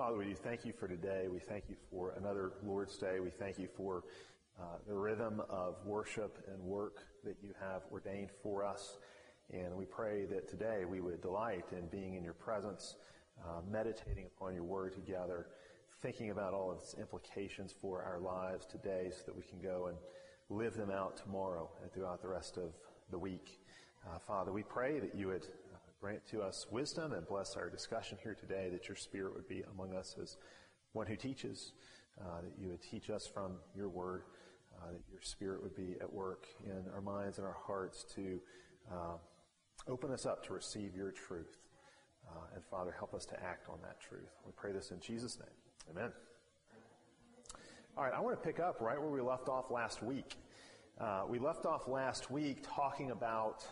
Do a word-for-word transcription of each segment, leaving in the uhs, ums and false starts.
Father, we do thank you for today. We thank you for another Lord's Day. We thank you for uh, the rhythm of worship and work that you have ordained for us. And we pray that today we would delight in being in your presence, uh, meditating upon your word together, thinking about all of its implications for our lives today so that we can go and live them out tomorrow and throughout the rest of the week. Uh, Father, we pray that you would uh, grant to us wisdom and bless our discussion here today, that your Spirit would be among us as one who teaches, uh, that you would teach us from your word, uh, that your Spirit would be at work in our minds and our hearts to uh, open us up to receive your truth. Uh, and Father, help us to act on that truth. We pray this in Jesus' name. Amen. All right, I want to pick up right where we left off last week. Uh, we left off last week talking about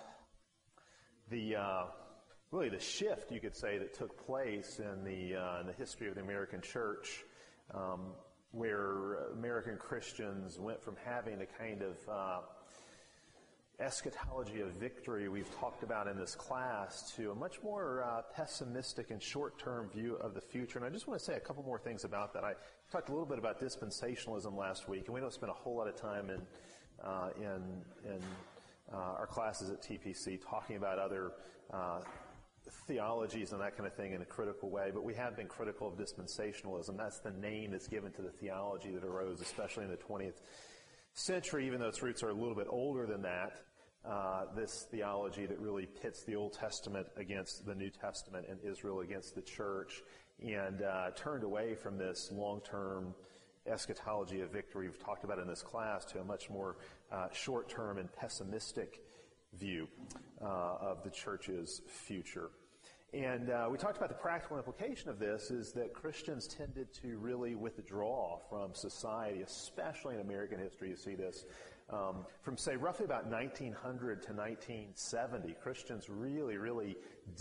the uh, really the shift, you could say, that took place in the uh, in the history of the American church, um, where American Christians went from having the kind of uh, eschatology of victory we've talked about in this class to a much more uh, pessimistic and short-term view of the future. And I just want to say a couple more things about that. I talked a little bit about dispensationalism last week, and we don't spend a whole lot of time in uh, in in uh, our classes at T P C talking about other uh, theologies and that kind of thing in a critical way, but we have been critical of dispensationalism. That's the name that's given to the theology that arose, especially in the twentieth century, even though its roots are a little bit older than that. Uh, this theology that really pits the Old Testament against the New Testament and Israel against the church, and uh, turned away from this long-term eschatology of victory we've talked about in this class to a much more uh, short-term and pessimistic view uh, of the church's future. And uh, we talked about the practical implication of this is that Christians tended to really withdraw from society, especially in American history. You see this um, from, say, roughly about nineteen hundred to nineteen seventy. Christians really, really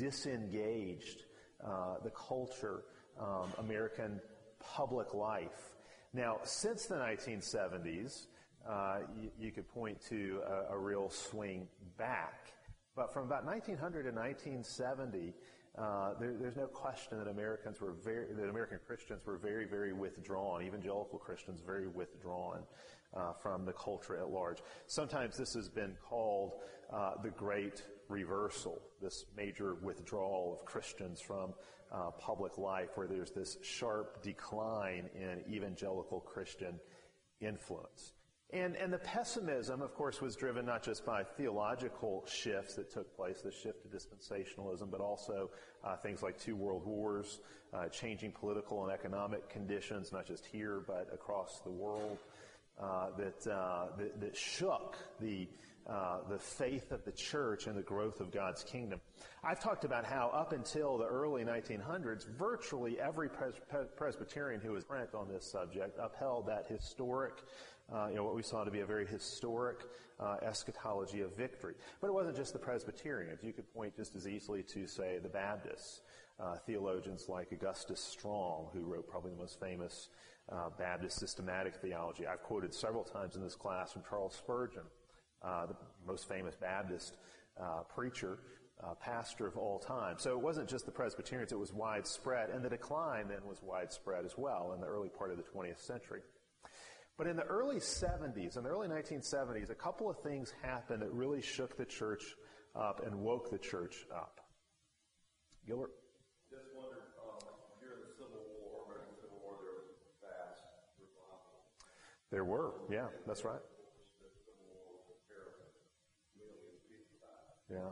disengaged uh, the culture, um, American public life. Now, since the nineteen seventies, uh, you, you could point to a, a real swing back. But from about nineteen hundred to nineteen seventy, uh, there, there's no question that Americans were very, that American Christians were very, very withdrawn. Evangelical Christians very withdrawn uh, from the culture at large. Sometimes this has been called uh, the Great Reversal, this major withdrawal of Christians from uh, public life, where there's this sharp decline in evangelical Christian influence. And, and the pessimism, of course, was driven not just by theological shifts that took place, the shift to dispensationalism, but also uh, things like two world wars, uh, changing political and economic conditions, not just here, but across the world, uh, that, uh, that, that shook the, uh, the faith of the church and the growth of God's kingdom. I've talked about how up until the early nineteen hundreds, virtually every pres- Presbyterian who was print on this subject upheld that historic Uh, you know, what we saw to be a very historic uh, eschatology of victory. But it wasn't just the Presbyterians. You could point just as easily to, say, the Baptists, uh, theologians like Augustus Strong, who wrote probably the most famous uh, Baptist systematic theology. I've quoted several times in this class from Charles Spurgeon, uh, the most famous Baptist uh, preacher, uh, pastor of all time. So it wasn't just the Presbyterians, it was widespread, and the decline then was widespread as well in the early part of the twentieth century. But in the early seventies, in the early nineteen seventies, a couple of things happened that really shook the church up and woke the church up. Gilbert? Just wondered, um, during the Civil War, American Civil War, there was a vast revival. There were, yeah, that's right. The Civil War was terrible. Millions of people died. Yeah.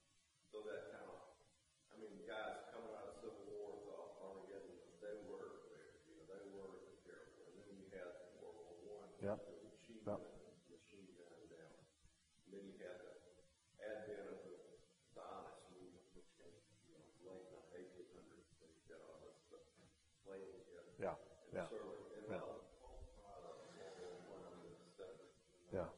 So that kind of, I mean, guys coming out of the Civil War thought Armageddon, they were there, you know, they were terrible. And then you had World War One, Yep. the machine Yep. gun, machine gun down. And then you had the advent of the Zionist movement, which came, you know, late in the eighteen hundreds, and you got all this stuff playing together. Yeah, And yeah, sort of, and yeah. all the uh, World War One and the seventies. Yeah.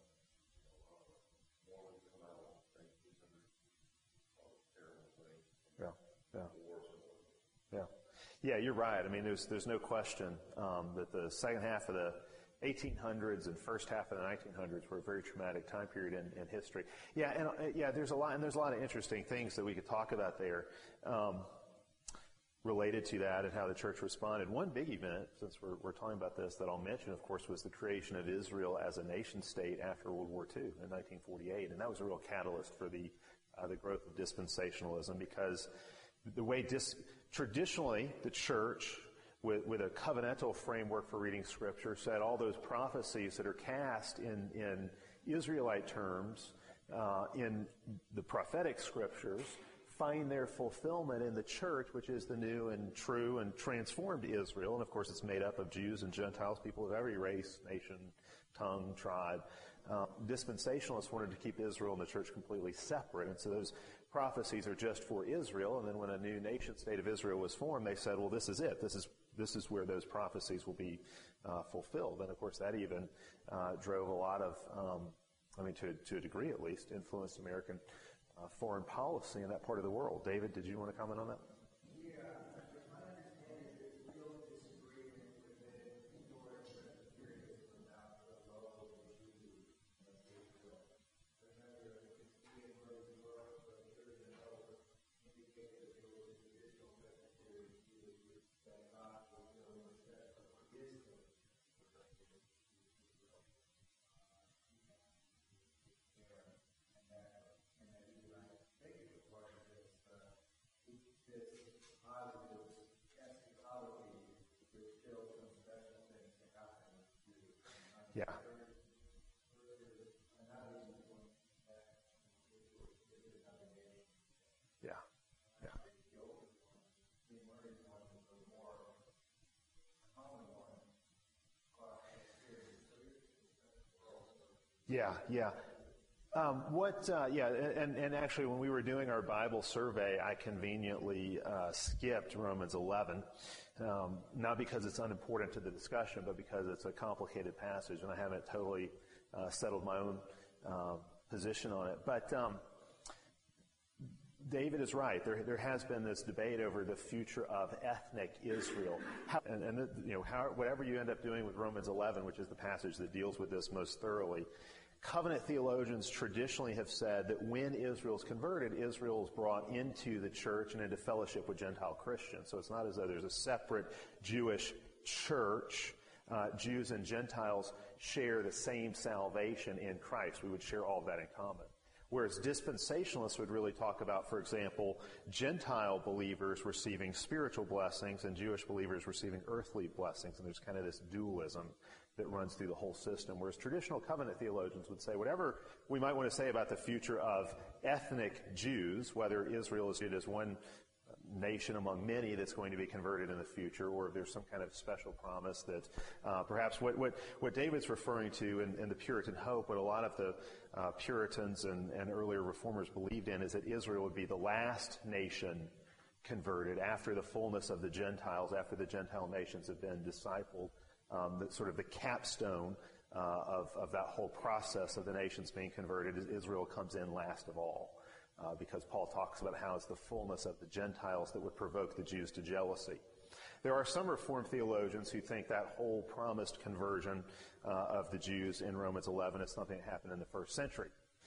Mormons come out in eighteen hundred, all the terrible things. Yeah, yeah. Wars and Yeah, yeah, you're right. I mean, there's there's no question um, that the second half of the eighteen hundreds and first half of the nineteen hundreds were a very traumatic time period in, in history. Yeah, and uh, yeah, there's a lot, and there's a lot of interesting things that we could talk about there. Um, related to that and how the church responded. One big event, since we're, we're talking about this, that I'll mention, of course, was the creation of Israel as a nation state after World War Two in nineteen forty-eight. And that was a real catalyst for the uh, the growth of dispensationalism, because the way dis- traditionally the church, with, with a covenantal framework for reading Scripture, said all those prophecies that are cast in, in Israelite terms uh, in the prophetic Scriptures find their fulfillment in the church, which is the new and true and transformed Israel. And of course, it's made up of Jews and Gentiles, people of every race, nation, tongue, tribe. Uh, dispensationalists wanted to keep Israel and the church completely separate. And so those prophecies are just for Israel. And then when a new nation state of Israel was formed, they said, well, this is it. This is this is where those prophecies will be uh, fulfilled. And of course, that even uh, drove a lot of, um, I mean, to, to a degree at least, influenced American Uh, foreign policy in that part of the world. David, did you want to comment on that? Yeah, my understanding is there's a real disagreement within historians and periods about the role of the Jews of Israel. Remember, it's being rose up, but there's an elder indicated that there was a traditional Presbyterian view that God was going to set up for Israel. Yeah. Yeah. Yeah. Yeah, yeah. Um, what, uh, yeah, and, and actually when we were doing our Bible survey, I conveniently uh, skipped Romans eleven, um, not because it's unimportant to the discussion, but because it's a complicated passage, and I haven't totally uh, settled my own uh, position on it. But um, David is right. There, there has been this debate over the future of ethnic Israel, how, and, and you know, how, whatever you end up doing with Romans eleven, which is the passage that deals with this most thoroughly. Covenant theologians traditionally have said that when Israel is converted, Israel is brought into the church and into fellowship with Gentile Christians. So it's not as though there's a separate Jewish church. Uh, Jews and Gentiles share the same salvation in Christ. We would share all of that in common. Whereas dispensationalists would really talk about, for example, Gentile believers receiving spiritual blessings and Jewish believers receiving earthly blessings. And there's kind of this dualism that runs through the whole system. Whereas traditional covenant theologians would say whatever we might want to say about the future of ethnic Jews, whether Israel is viewed as one nation among many that's going to be converted in the future, or if there's some kind of special promise that uh, perhaps what, what, what David's referring to in, in the Puritan hope, what a lot of the uh, Puritans and, and earlier reformers believed in, is that Israel would be the last nation converted after the fullness of the Gentiles, after the Gentile nations have been discipled. Um, the, sort of the capstone uh, of, of that whole process of the nations being converted is Israel comes in last of all. Uh, because Paul talks about how it's the fullness of the Gentiles that would provoke the Jews to jealousy. There are some Reformed theologians who think that whole promised conversion uh, of the Jews in Romans eleven is something that happened in the first century,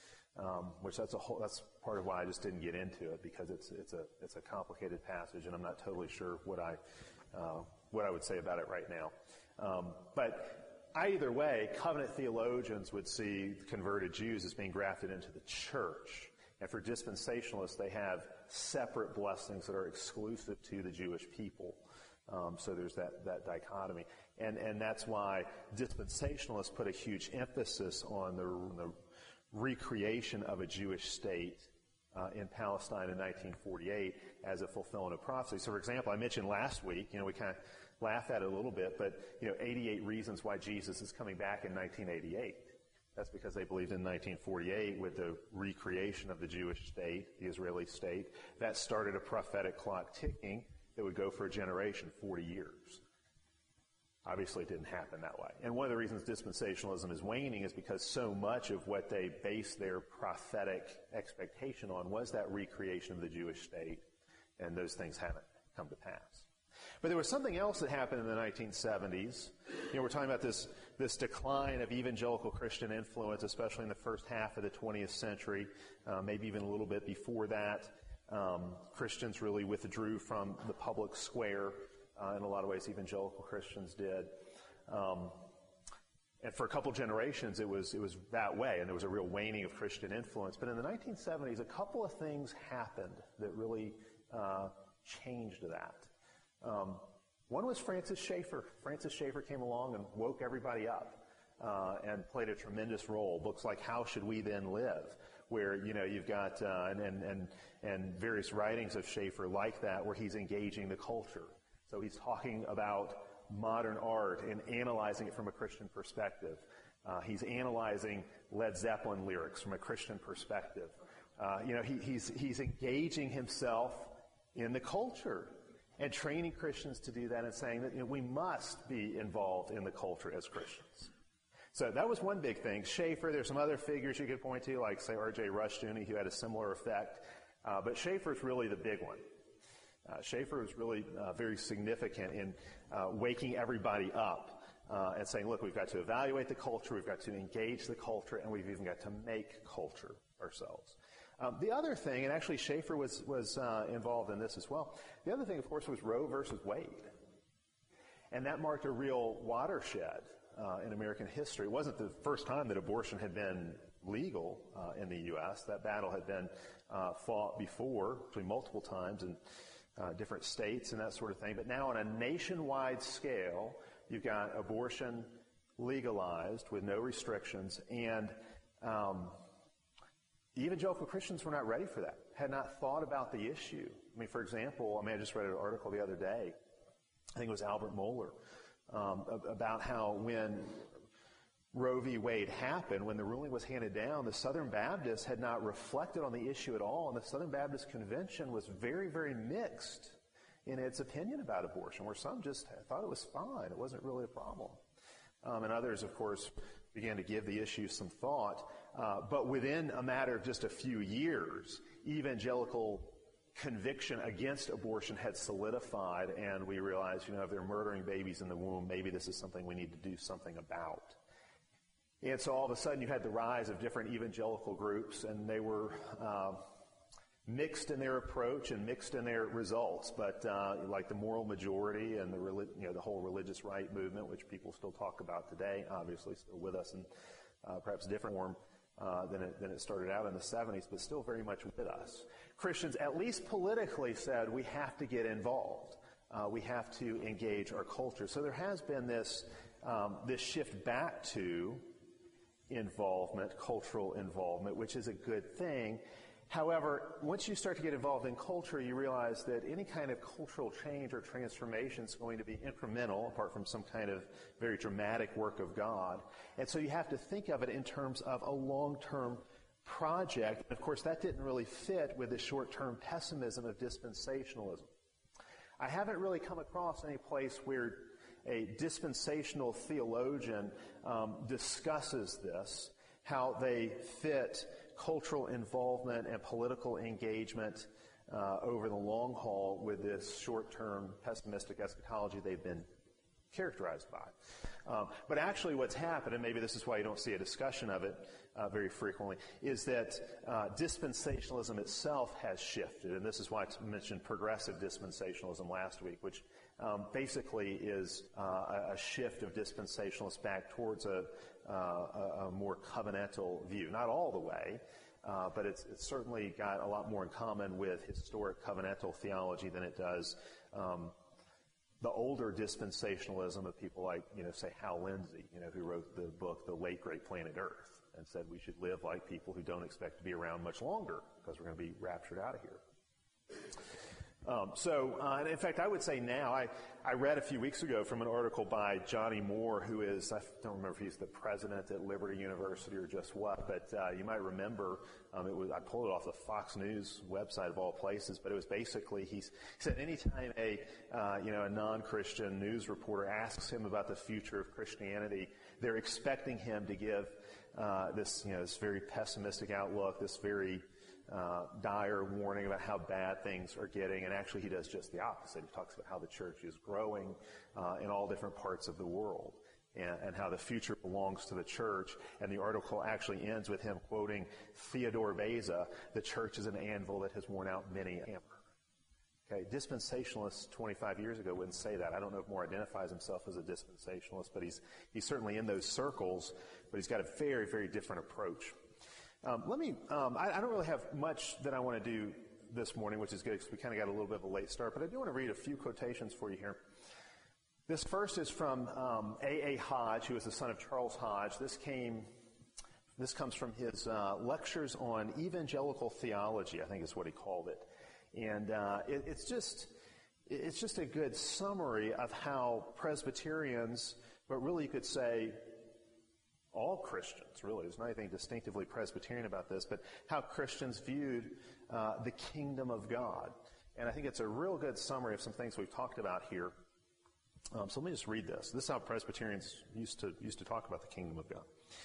um, which that's a whole, that's part of why I just didn't get into it, because it's it's a it's a complicated passage, and I'm not totally sure what I uh, what I would say about it right now. Um, but either way, covenant theologians would see converted Jews as being grafted into the church. And for dispensationalists, they have separate blessings that are exclusive to the Jewish people. Um, so there's that, that dichotomy. And, and that's why dispensationalists put a huge emphasis on the, the recreation of a Jewish state uh, in Palestine in nineteen forty-eight as a fulfillment of prophecy. So, for example, I mentioned last week, you know, we kind of laugh at it a little bit, but, you know, eighty-eight reasons why Jesus is coming back in nineteen eighty-eight. That's because they believed in nineteen forty-eight with the recreation of the Jewish state, the Israeli state. That started a prophetic clock ticking that would go for a generation, forty years. Obviously, it didn't happen that way. And one of the reasons dispensationalism is waning is because so much of what they based their prophetic expectation on was that recreation of the Jewish state, and those things haven't come to pass. But there was something else that happened in the nineteen seventies. You know, we're talking about this, this decline of evangelical Christian influence, especially in the first half of the twentieth century, uh, maybe even a little bit before that. Um, Christians really withdrew from the public square. Uh, in a lot of ways, evangelical Christians did. Um, and for a couple generations, it was it was that way, and there was a real waning of Christian influence. But in the nineteen seventies, a couple of things happened that really uh, changed that. Um, one was Francis Schaeffer. Francis Schaeffer came along and woke everybody up uh, and played a tremendous role. Books like How Should We Then Live, where, you know, you've got, uh, and, and, and, and various writings of Schaeffer like that, where he's engaging the culture. So he's talking about modern art and analyzing it from a Christian perspective. Uh, he's analyzing Led Zeppelin lyrics from a Christian perspective. Uh, you know, he, he's, he's engaging himself in the culture and training Christians to do that and saying that, you know, we must be involved in the culture as Christians. So that was one big thing. Schaeffer, there's some other figures you could point to, like, say, R J Rushdoony, who had a similar effect. Uh, but Schaeffer's really the big one. Uh, Schaeffer was really uh, very significant in uh, waking everybody up uh, and saying, look, we've got to evaluate the culture, we've got to engage the culture, and we've even got to make culture ourselves. Um, the other thing, and actually Schaeffer was, was uh, involved in this as well, the other thing, of course, was Roe versus Wade. And that marked a real watershed uh, in American history. It wasn't the first time that abortion had been legal uh, in the U S That battle had been uh, fought before, actually multiple times in uh, different states and that sort of thing. But now on a nationwide scale, you've got abortion legalized with no restrictions, and um, evangelical Christians were not ready for that, had not thought about the issue. I mean, for example, I mean, I just read an article the other day, I think it was Albert Mohler, um, about how when Roe v. Wade happened, when the ruling was handed down, the Southern Baptists had not reflected on the issue at all, and the Southern Baptist Convention was very, very mixed in its opinion about abortion, where some just thought it was fine. It wasn't really a problem. Um, and others, of course, began to give the issue some thought. Uh, but within a matter of just a few years, evangelical conviction against abortion had solidified, and we realized, you know, if they're murdering babies in the womb, maybe this is something we need to do something about. And so all of a sudden you had the rise of different evangelical groups, and they were uh, mixed in their approach and mixed in their results. But uh, like the moral majority and the you know the whole religious right movement, which people still talk about today, obviously still with us in uh, perhaps different form uh, than it, than it started out in the seventies, but still very much with us. Christians, at least politically, said we have to get involved. Uh, we have to engage our culture. So there has been this um, this shift back to involvement, cultural involvement, which is a good thing. However, once you start to get involved in culture, you realize that any kind of cultural change or transformation is going to be incremental, apart from some kind of very dramatic work of God. And so you have to think of it in terms of a long-term project. Of course, that didn't really fit with the short-term pessimism of dispensationalism. I haven't really come across any place where a dispensational theologian um, discusses this, how they fit cultural involvement and political engagement uh, over the long haul with this short-term pessimistic eschatology they've been characterized by. Um, but actually what's happened, and maybe this is why you don't see a discussion of it uh, very frequently, is that uh, dispensationalism itself has shifted. And this is why I mentioned progressive dispensationalism last week, which um, basically is uh, a shift of dispensationalists back towards a, uh, a, a more covenantal view. Not all the way, uh, but it's, it's certainly got a lot more in common with historic covenantal theology than it does um, the older dispensationalism of people like, you know, say Hal Lindsey, you know, who wrote the book, The Late Great Planet Earth, and said we should live like people who don't expect to be around much longer because we're going to be raptured out of here. Um, so, uh, and in fact, I would say now, I, I read a few weeks ago from an article by Johnny Moore, who is, I don't remember if he's the president at Liberty University or just what, but uh, you might remember, um, it was, I pulled it off the Fox News website of all places, but it was basically, he's, he said anytime a, uh, you know, a non-Christian news reporter asks him about the future of Christianity, they're expecting him to give uh, this, you know, this very pessimistic outlook, this very Uh, dire warning about how bad things are getting, and actually he does just the opposite. He talks about how the church is growing uh, in all different parts of the world. and, and how the future belongs to the church. And the article actually ends with him quoting Theodore Beza, "The church is an anvil that has worn out many a hammer." Okay, dispensationalists twenty-five years ago wouldn't say that. I don't know if Moore identifies himself as a dispensationalist, but he's he's certainly in those circles, but he's got a very, very different approach. Um, let me, um, I, I don't really have much that I want to do this morning, which is good because we kind of got a little bit of a late start, but I do want to read a few quotations for you here. This first is from um, A A. Hodge, who is the son of Charles Hodge. This came, this comes from his uh, lectures on evangelical theology, I think is what he called it. And uh, it, it's just it's just a good summary of how Presbyterians, but really you could say all Christians, really, there's not anything distinctively Presbyterian about this, but how Christians viewed uh, the kingdom of God. And I think it's a real good summary of some things we've talked about here. Um, so let me just read this. This is how Presbyterians used to used to talk about the kingdom of God.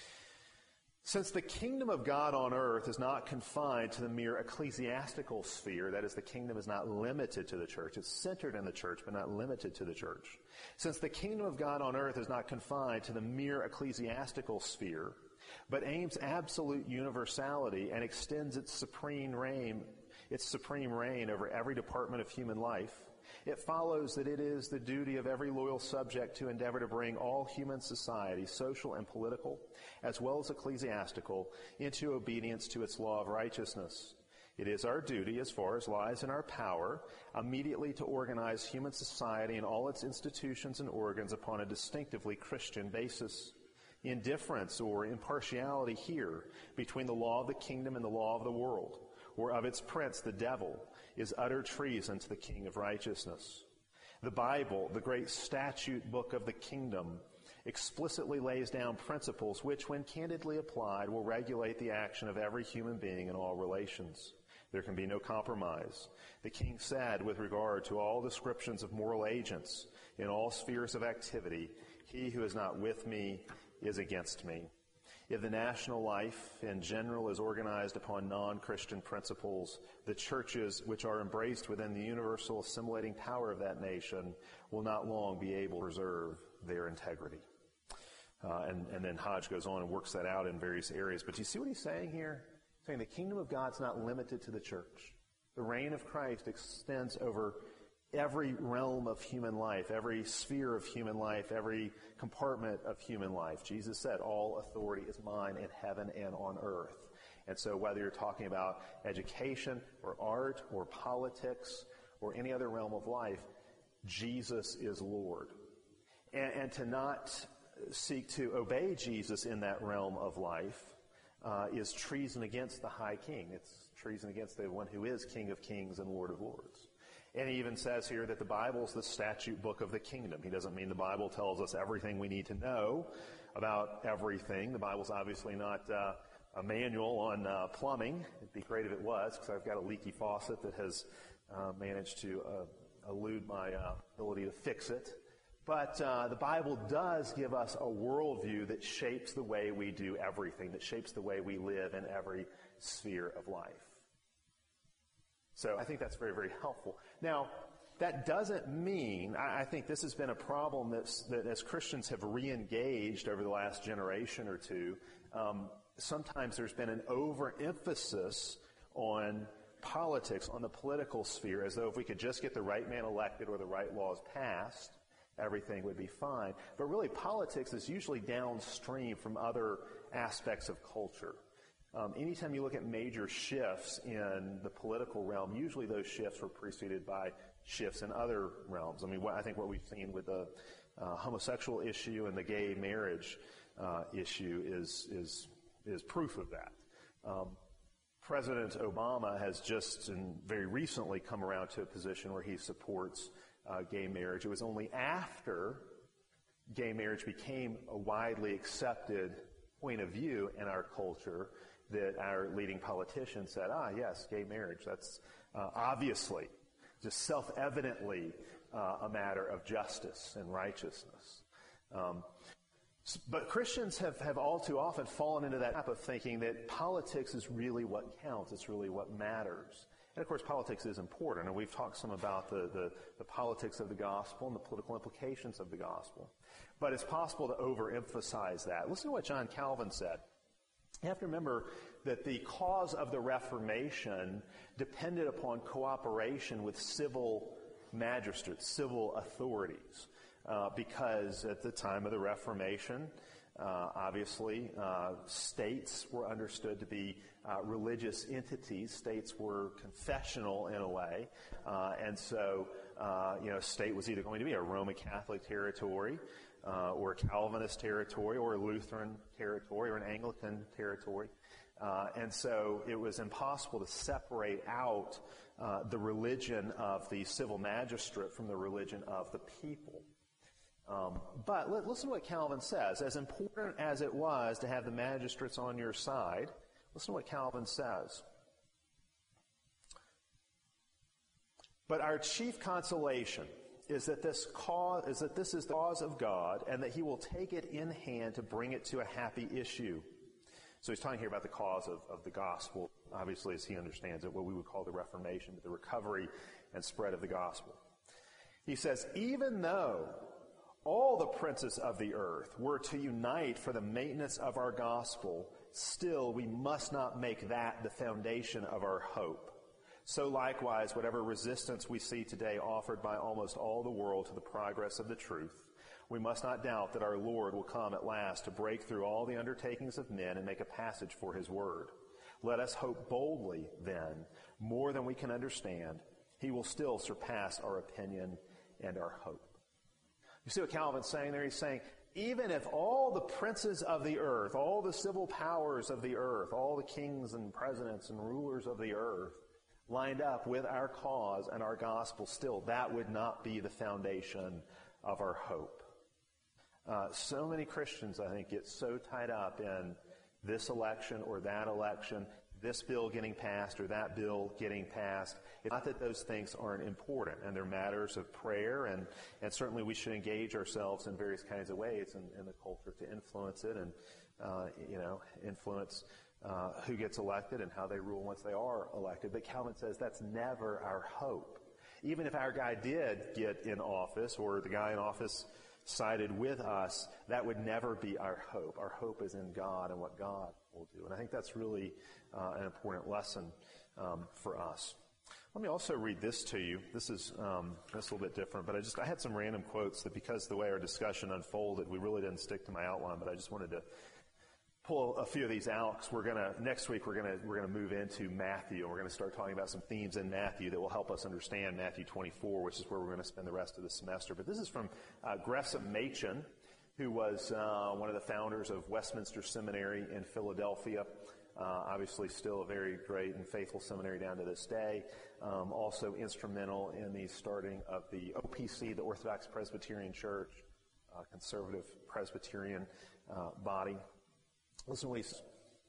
Since the kingdom of God on earth is not confined to the mere ecclesiastical sphere, that is, the kingdom is not limited to the church. It's centered in the church, but not limited to the church. Since the kingdom of God on earth is not confined to the mere ecclesiastical sphere, but aims absolute universality and extends its supreme reign, its supreme reign over every department of human life, it follows that it is the duty of every loyal subject to endeavor to bring all human society, social and political, as well as ecclesiastical, into obedience to its law of righteousness. It is our duty, as far as lies in our power, immediately to organize human society and all its institutions and organs upon a distinctively Christian basis. Indifference or impartiality here between the law of the kingdom and the law of the world, or of its prince, the devil, is utter treason to the King of righteousness. The Bible, the great statute book of the kingdom, explicitly lays down principles which, when candidly applied, will regulate the action of every human being in all relations. There can be no compromise. The king said, with regard to all descriptions of moral agents in all spheres of activity, "He who is not with me is against me." If the national life in general is organized upon non-Christian principles, the churches which are embraced within the universal assimilating power of that nation will not long be able to preserve their integrity. Uh, and, and then Hodge goes on and works that out in various areas. But do you see what he's saying here? He's saying the kingdom of God's not limited to the church. The reign of Christ extends over every realm of human life, every sphere of human life, every compartment of human life. Jesus said, "All authority is mine in heaven and on earth." And so whether you're talking about education or art or politics or any other realm of life, Jesus is Lord. And, and to not seek to obey Jesus in that realm of life uh, is treason against the high king. It's treason against the one who is King of kings and Lord of lords. And he even says here that the Bible is the statute book of the kingdom. He doesn't mean the Bible tells us everything we need to know about everything. The Bible's obviously not uh, a manual on uh, plumbing. It'd be great if it was, because I've got a leaky faucet that has uh, managed to uh, elude my uh, ability to fix it. But uh, the Bible does give us a worldview that shapes the way we do everything, that shapes the way we live in every sphere of life. So I think that's very, very helpful. Now, that doesn't mean, I, I think this has been a problem that's, that as Christians have re-engaged over the last generation or two, um, sometimes there's been an overemphasis on politics, on the political sphere, as though if we could just get the right man elected or the right laws passed, everything would be fine. But really, politics is usually downstream from other aspects of culture. Um, anytime you look at major shifts in the political realm, usually those shifts were preceded by shifts in other realms. I mean, what, I think what we've seen with the uh, homosexual issue and the gay marriage uh, issue is is is proof of that. Um, President Obama has just and very recently come around to a position where he supports uh, gay marriage. It was only after gay marriage became a widely accepted point of view in our culture that our leading politicians said, ah, yes, gay marriage, that's uh, obviously, just self-evidently uh, a matter of justice and righteousness. Um, but Christians have, have all too often fallen into that trap of thinking that politics is really what counts, it's really what matters. And of course, politics is important, and we've talked some about the, the, the politics of the gospel and the political implications of the gospel. But it's possible to overemphasize that. Listen to what John Calvin said. You have to remember that the cause of the Reformation depended upon cooperation with civil magistrates, civil authorities, uh, because at the time of the Reformation, uh, obviously, uh, states were understood to be uh, religious entities. States were confessional in a way, uh, and so uh, you know, a state was either going to be a Roman Catholic territory, uh, or a Calvinist territory, or a Lutheran territory, or an Anglican territory. Uh, and so it was impossible to separate out uh, the religion of the civil magistrate from the religion of the people. Um, but let, listen to what Calvin says. As important as it was to have the magistrates on your side, listen to what Calvin says. But our chief consolation is that this cause is that this is the cause of God, and that He will take it in hand to bring it to a happy issue. So he's talking here about the cause of, of the gospel, obviously as he understands it, what we would call the Reformation, the recovery and spread of the gospel. He says, even though all the princes of the earth were to unite for the maintenance of our gospel, still we must not make that the foundation of our hope. So likewise, whatever resistance we see today offered by almost all the world to the progress of the truth, we must not doubt that our Lord will come at last to break through all the undertakings of men and make a passage for His word. Let us hope boldly, then, more than we can understand. He will still surpass our opinion and our hope. You see what Calvin's saying there? He's saying, even if all the princes of the earth, all the civil powers of the earth, all the kings and presidents and rulers of the earth lined up with our cause and our gospel, still that would not be the foundation of our hope. Uh, so many Christians, I think, get so tied up in this election or that election, this bill getting passed or that bill getting passed. It's not that those things aren't important, and they're matters of prayer, and, and certainly we should engage ourselves in various kinds of ways in, in the culture to influence it and, uh, you know, influence uh, who gets elected and how they rule once they are elected. But Calvin says that's never our hope. Even if our guy did get in office, or the guy in office sided with us, that would never be our hope. Our hope is in God and what God will do. And I think that's really uh, an important lesson um, for us. Let me also read this to you. This is um, this is a little bit different, but I just I had some random quotes that, because the way our discussion unfolded, we really didn't stick to my outline, but I just wanted to pull a few of these out, because we're gonna next week we're gonna we're gonna move into Matthew, and we're gonna start talking about some themes in Matthew that will help us understand Matthew twenty-four, which is where we're gonna spend the rest of the semester. But this is from uh, Gresham Machen, who was uh, one of the founders of Westminster Seminary in Philadelphia. Uh, obviously, still a very great and faithful seminary down to this day. Um, also instrumental in the starting of the O P C, the Orthodox Presbyterian Church, uh, conservative Presbyterian uh, body. Listen to what he says.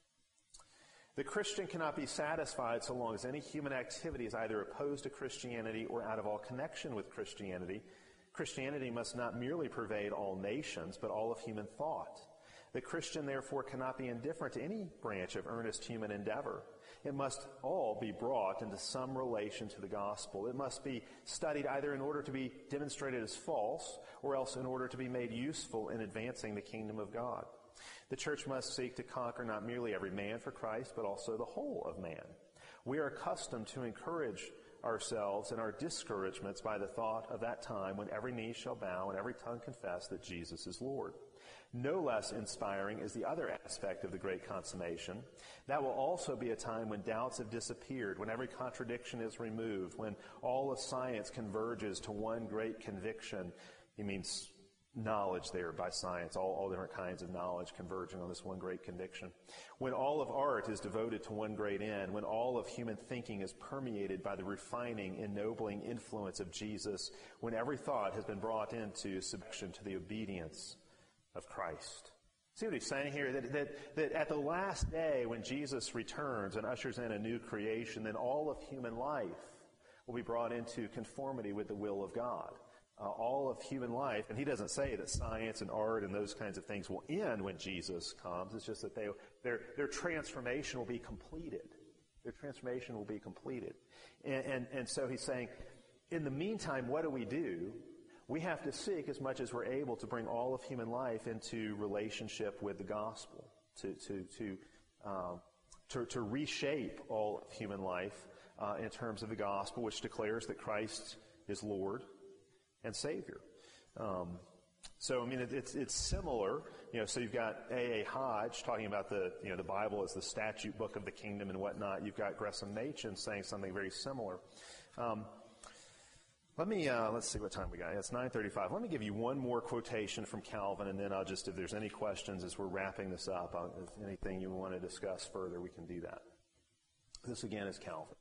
The Christian cannot be satisfied so long as any human activity is either opposed to Christianity or out of all connection with Christianity. Christianity must not merely pervade all nations, but all of human thought. The Christian, therefore, cannot be indifferent to any branch of earnest human endeavor. It must all be brought into some relation to the gospel. It must be studied either in order to be demonstrated as false, or else in order to be made useful in advancing the kingdom of God. The church must seek to conquer not merely every man for Christ, but also the whole of man. We are accustomed to encourage ourselves in our discouragements by the thought of that time when every knee shall bow and every tongue confess that Jesus is Lord. No less inspiring is the other aspect of the great consummation. That will also be a time when doubts have disappeared, when every contradiction is removed, when all of science converges to one great conviction. He means knowledge there by science, all, all different kinds of knowledge converging on this one great conviction. When all of art is devoted to one great end, when all of human thinking is permeated by the refining, ennobling influence of Jesus, when every thought has been brought into subjection to the obedience of Christ. See what he's saying here? That, that, that at the last day, when Jesus returns and ushers in a new creation, then all of human life will be brought into conformity with the will of God. Uh, all of human life, and he doesn't say that science and art and those kinds of things will end when Jesus comes. It's just that they, their, their transformation will be completed. Their transformation will be completed. And, and, and so he's saying, in the meantime, what do we do? We have to seek as much as we're able to bring all of human life into relationship with the gospel, to to to um, to, to reshape all of human life uh, in terms of the gospel, which declares that Christ is Lord and Savior. Um, so I mean, it, it's it's similar, you know. So you've got A A. Hodge talking about the you know the Bible as the statute book of the kingdom and whatnot. You've got Gresham Machen saying something very similar. Um, Let me, uh, let's see what time we got. It's nine thirty-five. Let me give you one more quotation from Calvin, and then I'll just, if there's any questions as we're wrapping this up, I'll, if anything you want to discuss further, we can do that. This again is Calvin.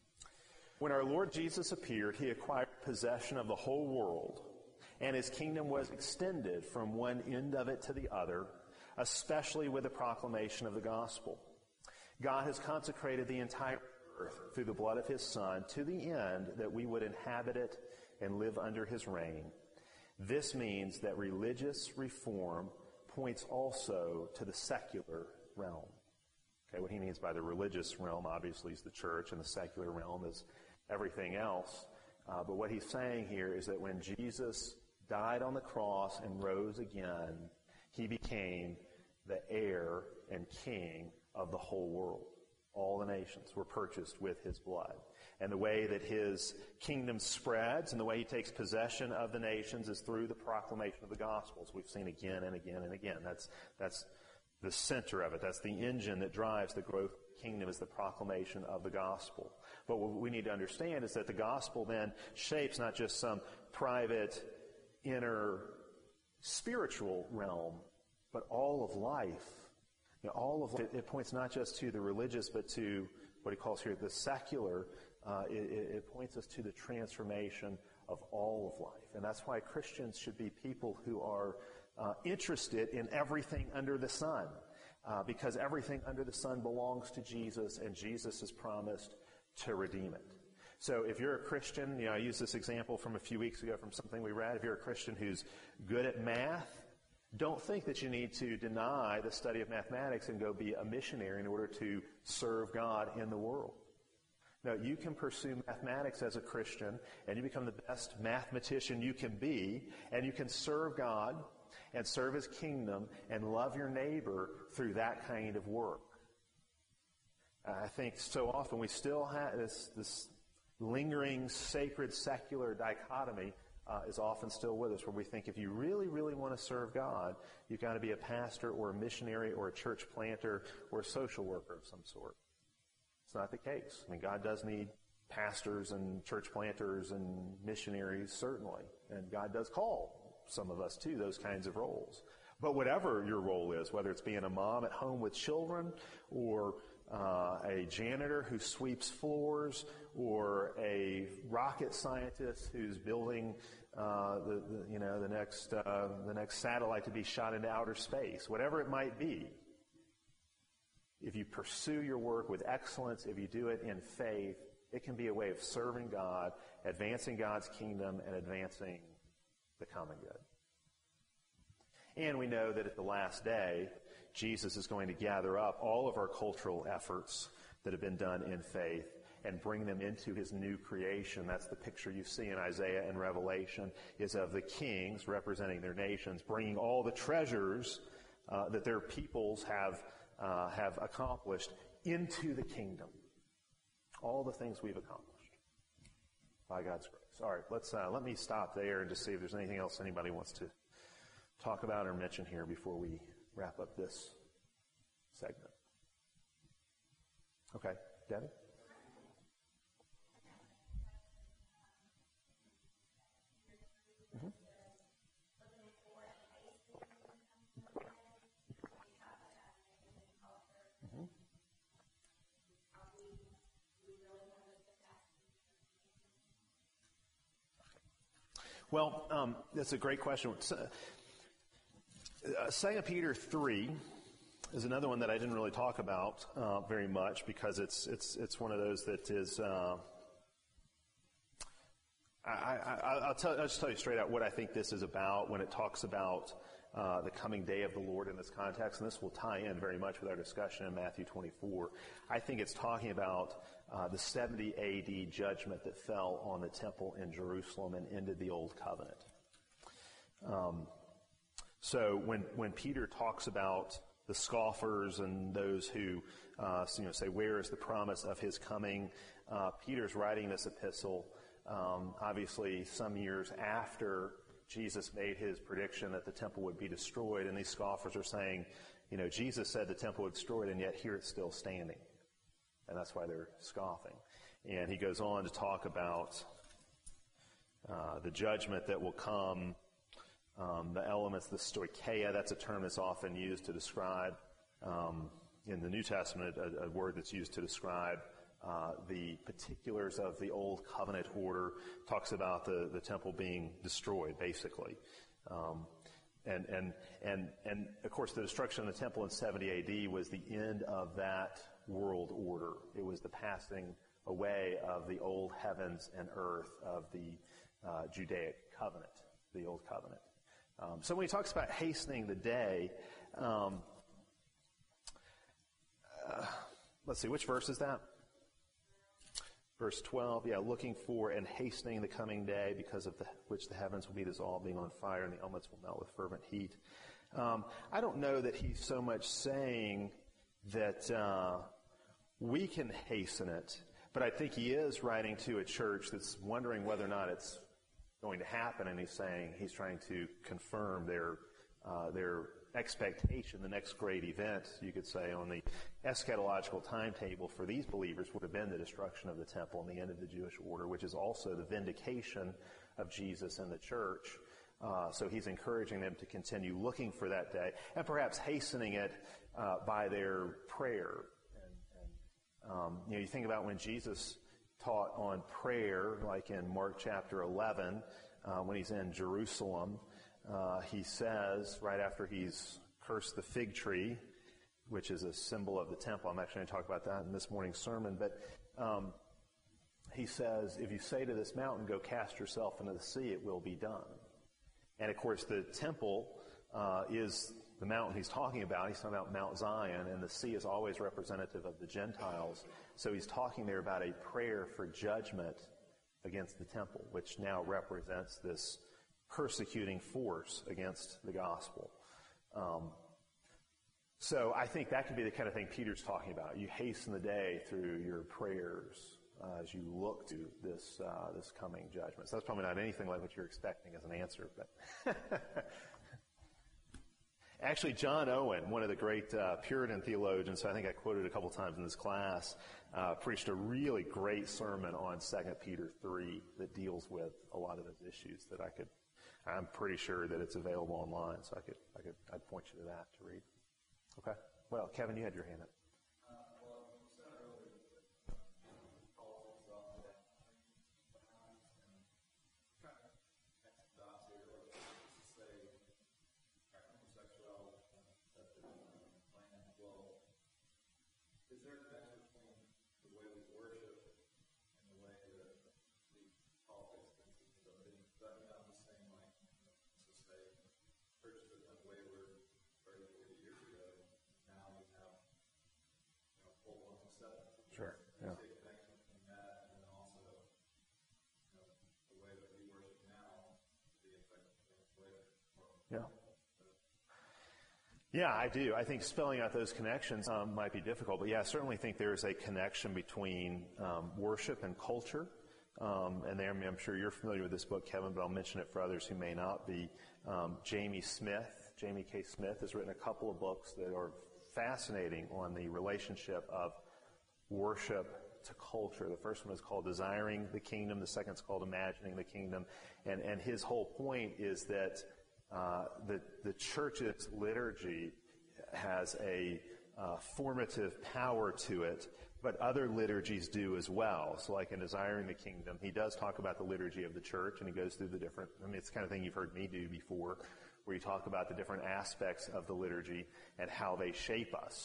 When our Lord Jesus appeared, he acquired possession of the whole world, and his kingdom was extended from one end of it to the other, especially with the proclamation of the gospel. God has consecrated the entire earth through the blood of his Son, to the end that we would inhabit it and live under his reign. This means that religious reform points also to the secular realm. Okay, what he means by the religious realm, obviously, is the church, and the secular realm is everything else. Uh, but what he's saying here is that when Jesus died on the cross and rose again, he became the heir and king of the whole world. All the nations were purchased with his blood. And the way that his kingdom spreads and the way he takes possession of the nations is through the proclamation of the Gospels. We've seen again and again and again. That's, that's the center of it. That's the engine that drives the growth of the kingdom, is the proclamation of the Gospel. But what we need to understand is that the Gospel then shapes not just some private, inner, spiritual realm, but all of life. You know, all of it, it points not just to the religious, but to what he calls here the secular. Uh, it, it points us to the transformation of all of life. And that's why Christians should be people who are uh, interested in everything under the sun, uh, because everything under the sun belongs to Jesus, and Jesus has promised to redeem it. So if you're a Christian, you know, I used this example from a few weeks ago from something we read. If you're a Christian who's good at math, don't think that you need to deny the study of mathematics and go be a missionary in order to serve God in the world. No, you can pursue mathematics as a Christian, and you become the best mathematician you can be, and you can serve God and serve his kingdom and love your neighbor through that kind of work. I think so often we still have this, this lingering sacred secular dichotomy Uh, is often still with us, where we think if you really, really want to serve God, you've got to be a pastor or a missionary or a church planter or a social worker of some sort. It's not the case. I mean, God does need pastors and church planters and missionaries, certainly. And God does call some of us to those kinds of roles. But whatever your role is, whether it's being a mom at home with children, or uh, a janitor who sweeps floors, or a rocket scientist who's building uh, the, the you know the next uh, the next satellite to be shot into outer space, whatever it might be, if you pursue your work with excellence, if you do it in faith, it can be a way of serving God, advancing God's kingdom, and advancing the common good. And we know that at the last day, Jesus is going to gather up all of our cultural efforts that have been done in faith and bring them into his new creation. That's the picture you see in Isaiah and Revelation, is of the kings representing their nations, bringing all the treasures uh, that their peoples have uh, have accomplished into the kingdom. All the things we've accomplished by God's grace. All right, let's uh, let me stop there and just see if there's anything else anybody wants to talk about or mention here before we wrap up this segment. Okay, Debbie? Mm-hmm. Mm-hmm. Well, um, that's a great question. Uh, Second Peter three is another one that I didn't really talk about uh, very much, because it's it's it's one of those that is. Uh, I, I, I'll tell. I'll just tell you straight out what I think this is about when it talks about uh, the coming day of the Lord in this context, and this will tie in very much with our discussion in Matthew twenty-four. I think it's talking about uh, the seventy A D judgment that fell on the temple in Jerusalem and ended the Old Covenant. Um, so when when Peter talks about the scoffers and those who uh, you know say, "Where is the promise of his coming?" Uh, Peter's writing this epistle, um, obviously some years after Jesus made his prediction that the temple would be destroyed, and these scoffers are saying, you know, Jesus said the temple would be destroyed, and yet here it's still standing. And that's why they're scoffing. And he goes on to talk about uh, the judgment that will come, um, the elements, the stoicheia, that's a term that's often used to describe, um, in the New Testament, a, a word that's used to describe Uh, the particulars of the Old Covenant order. Talks about the, the temple being destroyed, basically. Um, and, and, and, and, of course, the destruction of the temple in seventy A D was the end of that world order. It was the passing away of the old heavens and earth of the uh, Judaic covenant, the Old Covenant. Um, so when he talks about hastening the day, um, uh, let's see, which verse is that? Verse twelve, yeah, looking for and hastening the coming day, because of the, which the heavens will be dissolved, being on fire, and the elements will melt with fervent heat. Um, I don't know that he's so much saying that uh, we can hasten it, but I think he is writing to a church that's wondering whether or not it's going to happen, and he's saying he's trying to confirm their uh, their expectation. The next great event, you could say, on the eschatological timetable for these believers would have been the destruction of the temple and the end of the Jewish order, which is also the vindication of Jesus and the church. Uh, so he's encouraging them to continue looking for that day, and perhaps hastening it uh, by their prayer. And, and um, you know, you think about when Jesus taught on prayer, like in Mark chapter eleven, uh, when he's in Jerusalem. Uh, he says, right after he's cursed the fig tree, which is a symbol of the temple. I'm actually going to talk about that in this morning's sermon. But um, he says, if you say to this mountain, go cast yourself into the sea, it will be done. And, of course, the temple uh, is the mountain he's talking about. He's talking about Mount Zion, and the sea is always representative of the Gentiles. So he's talking there about a prayer for judgment against the temple, which now represents this persecuting force against the gospel. Um, so I think that could be the kind of thing Peter's talking about. You hasten the day through your prayers uh, as you look to this uh, this coming judgment. So that's probably not anything like what you're expecting as an answer, but actually, John Owen, one of the great uh, Puritan theologians, I think I quoted a couple times in this class, uh, preached a really great sermon on Second Peter three that deals with a lot of those issues that I could. I'm pretty sure that it's available online, so I could, I could, I'd point you to that to read. Okay. Well, Kevin, you had your hand up. Uh, well, you said earlier that politics off that and trying to connect the dots here, like to say homosexuality that the land. Well, is there a connection between the way we worship and the way that the politics things are being done on the same like? Churches have been wayward thirty, forty years ago. Now we have, you know, full one acceptance. Sure. Yeah. There's a connection between that and then also, you know, the way that we worship now, the effect of later. Yeah. Yeah, I do. I think spelling out those connections um, might be difficult, but yeah, I certainly think there is a connection between um, worship and culture. Um, and there, I mean, I'm sure you're familiar with this book, Kevin, but I'll mention it for others who may not be. Um, Jamie Smith, Jamie K. Smith, has written a couple of books that are fascinating on the relationship of worship to culture. The first one is called Desiring the Kingdom. The second is called Imagining the Kingdom. And, and his whole point is that uh, the, the church's liturgy has a uh, formative power to it, but other liturgies do as well. So like in Desiring the Kingdom, he does talk about the liturgy of the church, and he goes through the different, I mean, it's the kind of thing you've heard me do before, where you talk about the different aspects of the liturgy and how they shape us.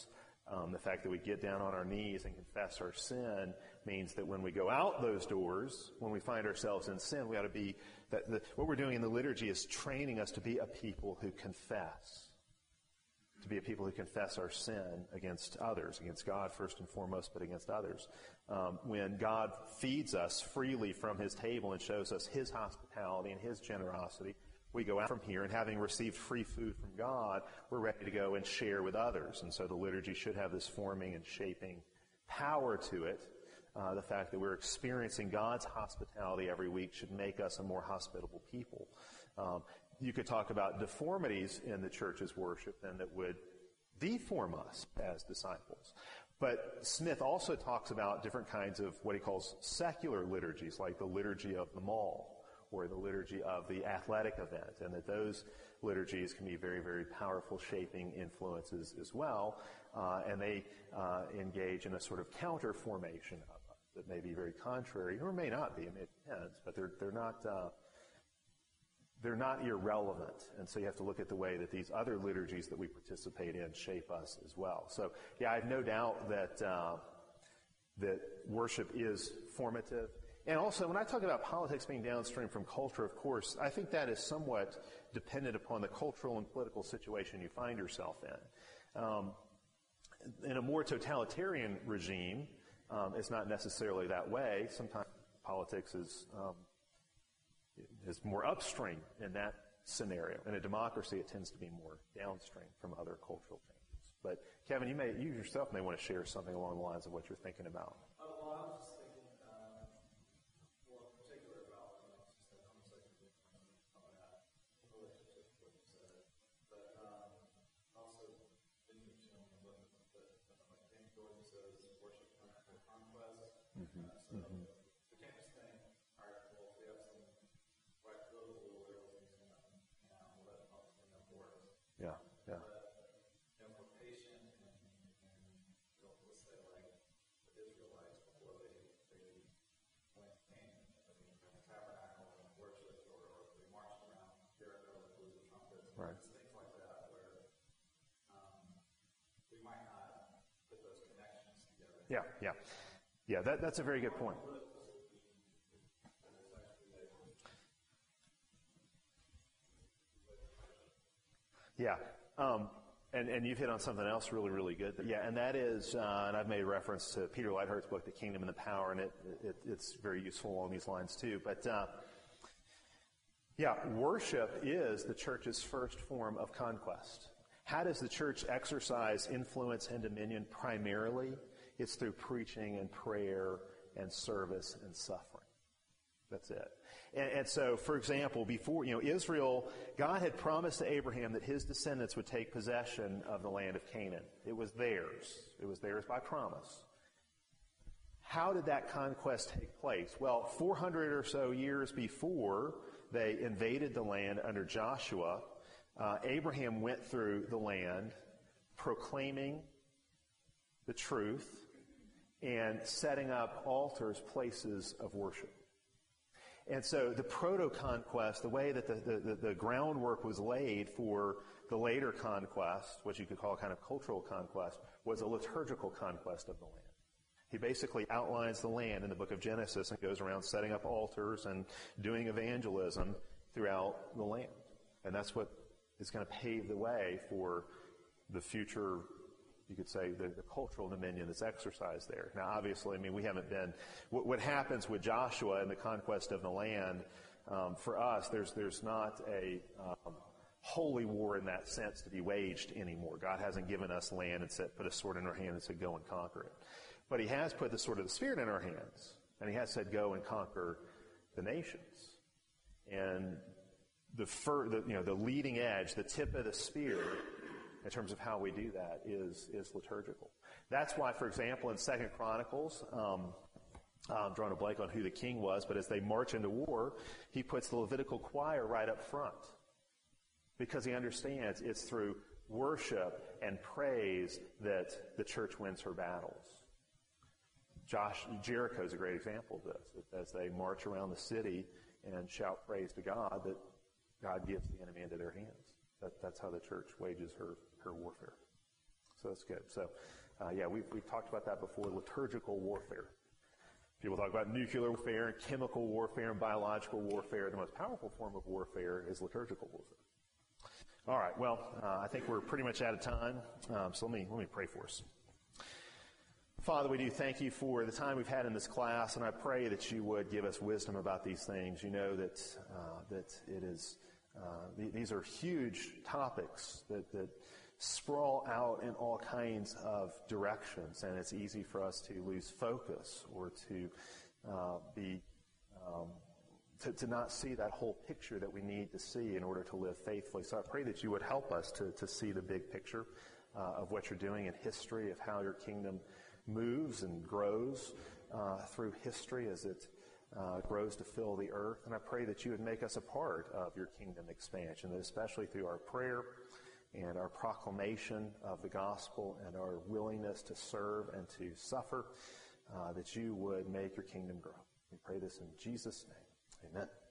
Um, the fact that we get down on our knees and confess our sin means that when we go out those doors, when we find ourselves in sin, we ought to be, that the, what we're doing in the liturgy is training us to be a people who confess, to be a people who confess our sin against others, against God first and foremost, but against others. Um, when God feeds us freely from his table and shows us his hospitality and his generosity, we go out from here, and having received free food from God, we're ready to go and share with others. And so the liturgy should have this forming and shaping power to it. Uh, the fact that we're experiencing God's hospitality every week should make us a more hospitable people. Um, you could talk about deformities in the church's worship then that would deform us as disciples. But Smith also talks about different kinds of what he calls secular liturgies, like the liturgy of the mall, or the liturgy of the athletic event, and that those liturgies can be very, very powerful shaping influences as well, uh, and they uh, engage in a sort of counter formation of us that may be very contrary, or may not be. I mean, it depends, but they're they're not uh, they're not irrelevant, and so you have to look at the way that these other liturgies that we participate in shape us as well. So, yeah, I have no doubt that uh, that worship is formative. And also, when I talk about politics being downstream from culture, of course, I think that is somewhat dependent upon the cultural and political situation you find yourself in. Um, in a more totalitarian regime, um, it's not necessarily that way. Sometimes politics is um, is more upstream in that scenario. In a democracy, it tends to be more downstream from other cultural changes. But Kevin, you may you yourself may want to share something along the lines of what you're thinking about. Yeah, yeah. You know, we're patient and, and, and you know, let's say like the Israelites before they, they went in, I mean, in the tabernacle and worship, or, or they marched around Jericho and blew the trumpets, right. Things like that, where um, we might not put those connections together. Yeah, yeah. Yeah, that, that's a very good point. Yeah, um, and, and you've hit on something else really, really good. Yeah, and that is, uh, and I've made reference to Peter Leithart's book, The Kingdom and the Power, and it, it it's very useful along these lines too. But uh, yeah, worship is the church's first form of conquest. How does the church exercise influence and dominion? Primarily, it's through preaching and prayer and service and suffering. That's it. And, and so, for example, before, you know, Israel, God had promised to Abraham that his descendants would take possession of the land of Canaan. It was theirs. It was theirs by promise. How did that conquest take place? Well, four hundred or so years before they invaded the land under Joshua, uh, Abraham went through the land proclaiming the truth and setting up altars, places of worship. And so the proto-conquest, the way that the, the, the groundwork was laid for the later conquest, what you could call a kind of cultural conquest, was a liturgical conquest of the land. He basically outlines the land in the book of Genesis and goes around setting up altars and doing evangelism throughout the land. And that's what is going to pave the way for the future, you could say, the, the cultural dominion that's exercised there. Now, obviously, I mean, we haven't been, what, what happens with Joshua and the conquest of the land, um, for us, there's there's not a um, holy war in that sense to be waged anymore. God hasn't given us land and said, put a sword in our hand and said, go and conquer it. But he has put the sword of the Spirit in our hands, and he has said, go and conquer the nations. And the, fir- the you know the leading edge, the tip of the spear, in terms of how we do that, is is liturgical. That's why, for example, in Second Chronicles, um, I'm drawing a blank on who the king was, but as they march into war, he puts the Levitical choir right up front, because he understands it's through worship and praise that the church wins her battles. Josh, Jericho is a great example of this. As they march around the city and shout praise to God, that God gives the enemy into their hands. That, that's how the church wages her, her warfare. So that's good. So Uh, yeah, we've, we've talked about that before, liturgical warfare. People talk about nuclear warfare and chemical warfare and biological warfare. The most powerful form of warfare is liturgical warfare. All right, well, uh, I think we're pretty much out of time, um, so let me let me pray for us. Father, we do thank you for the time we've had in this class, and I pray that you would give us wisdom about these things. You know that uh, that it is uh, th- these are huge topics that that sprawl out in all kinds of directions, and it's easy for us to lose focus or to uh, be um, to, to not see that whole picture that we need to see in order to live faithfully. So I pray that you would help us to to see the big picture uh, of what you're doing in history, of how your kingdom moves and grows uh, through history as it uh, grows to fill the earth. And I pray that you would make us a part of your kingdom expansion, especially through our prayer and our proclamation of the gospel and our willingness to serve and to suffer, uh, that you would make your kingdom grow. We pray this in Jesus' name. Amen.